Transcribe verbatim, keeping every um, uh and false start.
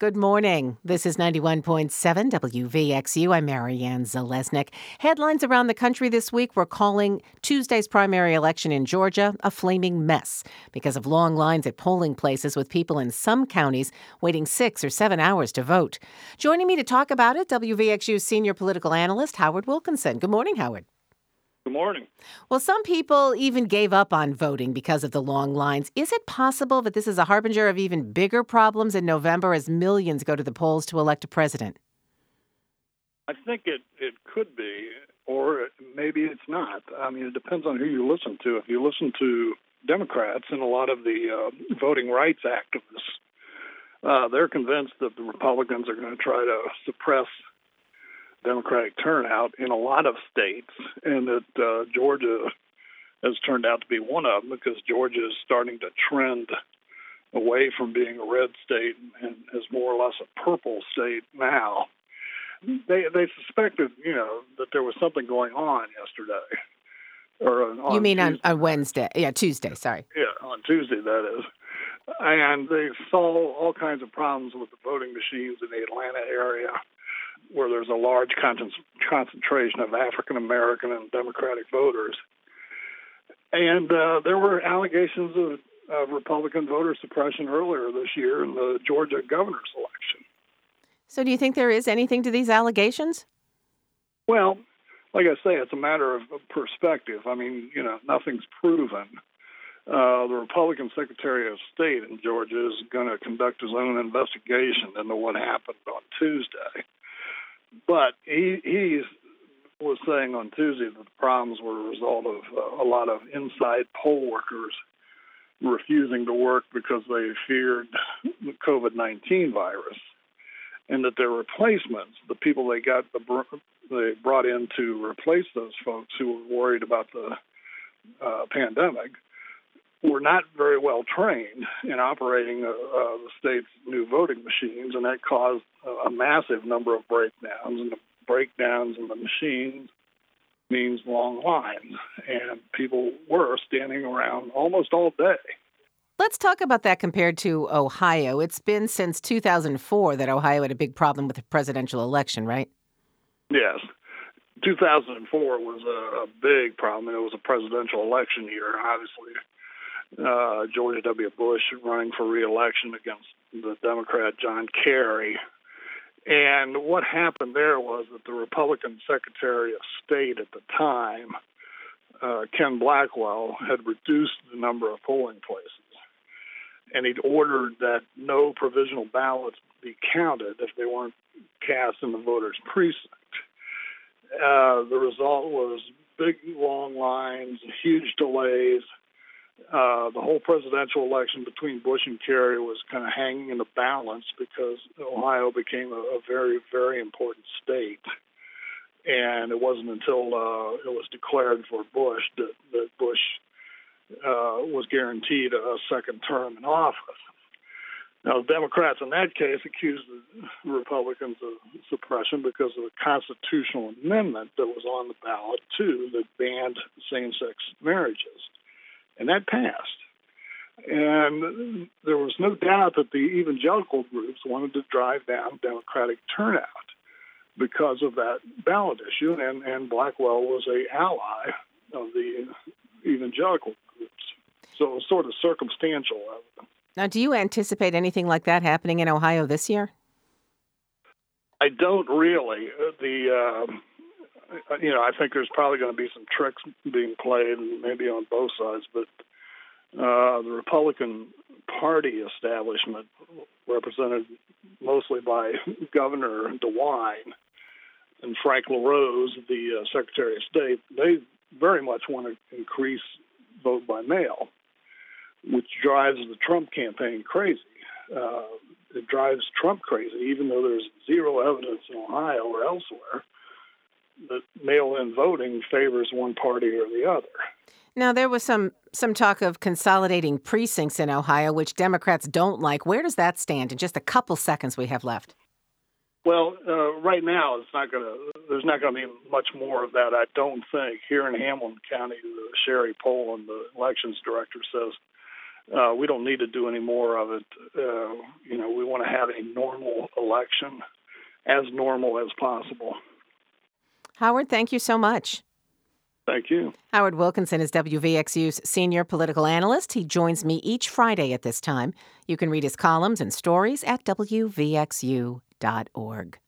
Good morning. This is ninety-one point seven W V X U. I'm Marianne Zalesnik. Headlines around the country this week were calling Tuesday's primary election in Georgia a flaming mess because of long lines at polling places with people in some counties waiting six or seven hours to vote. Joining me to talk about it, W V X U senior political analyst Howard Wilkinson. Good morning, Howard. Good morning. Well, some people even gave up on voting because of the long lines. Is it possible that this is a harbinger of even bigger problems in November as millions go to the polls to elect a president? I think it, it could be, or maybe it's not. I mean, it depends on who you listen to. If you listen to Democrats and a lot of the uh, voting rights activists, uh, they're convinced that the Republicans are going to try to suppress Democratic turnout in a lot of states, and that uh, Georgia has turned out to be one of them because Georgia is starting to trend away from being a red state and is more or less a purple state now. They they suspected, you know, that there was something going on yesterday. Or on you mean on, Tuesday. on Wednesday? Yeah, Tuesday, sorry. Yeah, on Tuesday, that is. And they saw all kinds of problems with the voting machines in the Atlanta area, where there's a large concentration of African American and Democratic voters. And uh, there were allegations of, of Republican voter suppression earlier this year in the Georgia governor's election. So do you think there is anything to these allegations? Well, like I say, it's a matter of perspective. I mean, you know, nothing's proven. Uh, the Republican Secretary of State in Georgia is going to conduct his own investigation into what happened on Tuesday. But he, he was saying on Tuesday that the problems were a result of uh, a lot of inside poll workers refusing to work because they feared the covid nineteen virus, and that their replacements, the people they got, the, they brought in to replace those folks who were worried about the uh, pandemic, were not very well trained in operating uh, uh, the state's new voting machines, and that caused a massive number of breakdowns. And the breakdowns in the machines means long lines, and people were standing around almost all day. Let's talk about that compared to Ohio. It's been since two thousand four that Ohio had a big problem with the presidential election, right? Yes. two thousand four was a, a big problem. It was a presidential election year, obviously. Uh, George W. Bush running for re-election against the Democrat John Kerry. And what happened there was that the Republican Secretary of State at the time, uh, Ken Blackwell, had reduced the number of polling places. And he'd ordered that no provisional ballots be counted if they weren't cast in the voter's precinct. Uh, the result was big, long lines, huge delays. Uh, the whole presidential election between Bush and Kerry was kind of hanging in the balance because Ohio became a, a very, very important state. And it wasn't until uh, it was declared for Bush that, that Bush uh, was guaranteed a second term in office. Now, the Democrats in that case accused the Republicans of suppression because of a constitutional amendment that was on the ballot, too, that banned same-sex marriages. And that passed. And there was no doubt that the evangelical groups wanted to drive down Democratic turnout because of that ballot issue, and, and Blackwell was an ally of the evangelical groups. So it was sort of circumstantial evidence. Now, do you anticipate anything like that happening in Ohio this year? I don't really. The... Um, You know, I think there's probably going to be some tricks being played, maybe on both sides, but uh, the Republican Party establishment, represented mostly by Governor DeWine and Frank LaRose, the uh, Secretary of State, they very much want to increase vote by mail, which drives the Trump campaign crazy. Uh, it drives Trump crazy, even though there's zero evidence in Ohio or elsewhere that mail-in voting favors one party or the other. Now, there was some, some talk of consolidating precincts in Ohio, which Democrats don't like. Where does that stand in just a couple seconds we have left? Well, uh, right now, it's not going to. There's not going to be much more of that, I don't think. Here in Hamilton County, the Sherry Poland, the elections director, says Uh, we don't need to do any more of it. Uh, you know, we want to have a normal election, as normal as possible. Howard, thank you so much. Thank you. Howard Wilkinson is W V X U's senior political analyst. He joins me each Friday at this time. You can read his columns and stories at W V X U dot org.